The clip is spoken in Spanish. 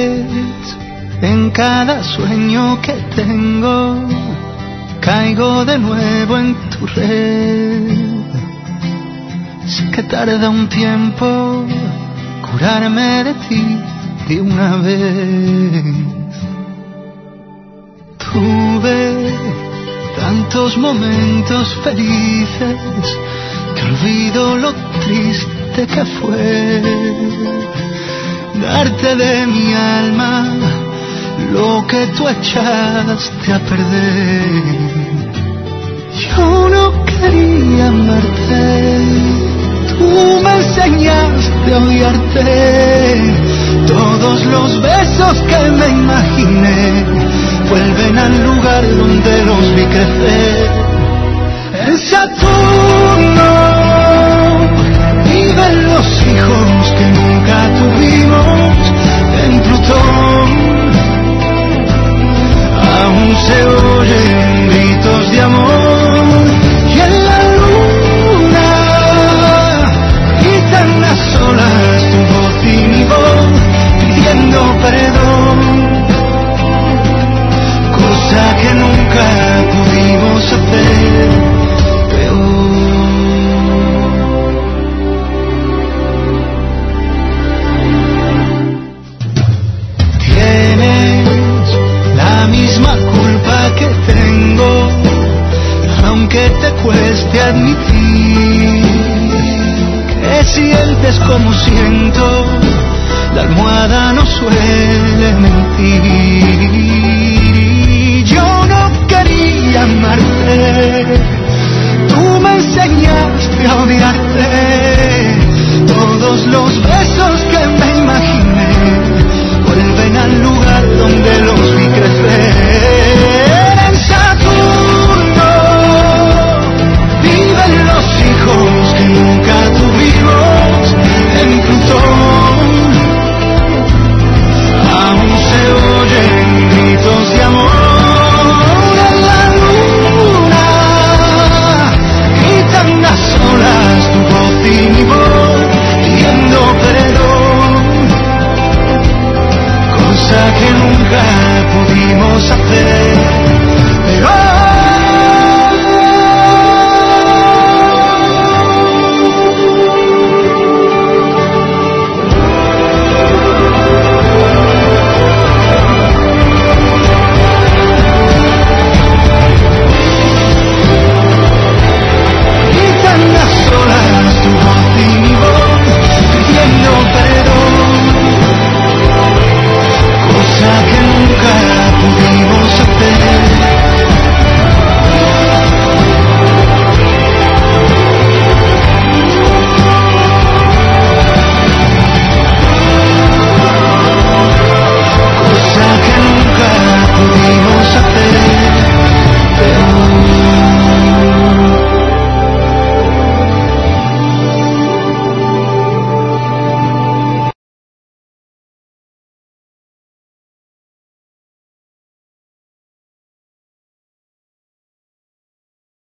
vez, en cada sueño que tengo, caigo de nuevo en tu red. Sé que tarda un tiempo curarme de ti de una vez. Tuve tantos momentos felices que olvido lo triste que fue darte de mi alma lo que tú echaste a perder. Yo no quería amarte, tú me enseñaste a odiarte. Todos los besos que me imaginé vuelven al lugar donde los vi crecer. En Saturno viven los hijos que nunca tuvimos. En Plutón aún se oyen gritos de amor. Y en la luna gritan a solas tu voz y mi voz pidiendo perdón, cosa que nunca pudimos hacer peor. Tienes la misma culpa que tengo, aunque te cueste admitir que sientes como siento. La almohada no suele mentir. Yo no quería amarte, tú me enseñaste a odiarte. Todos los besos que me imaginé vuelven al lugar donde los vi crecer. En Saturno viven los hijos que nunca tuvimos. En Plutón aún se oyen gritos de amor. En la luna gritan a solas tu voz y mi voz pidiendo perdón, cosa que nunca pudimos hacer.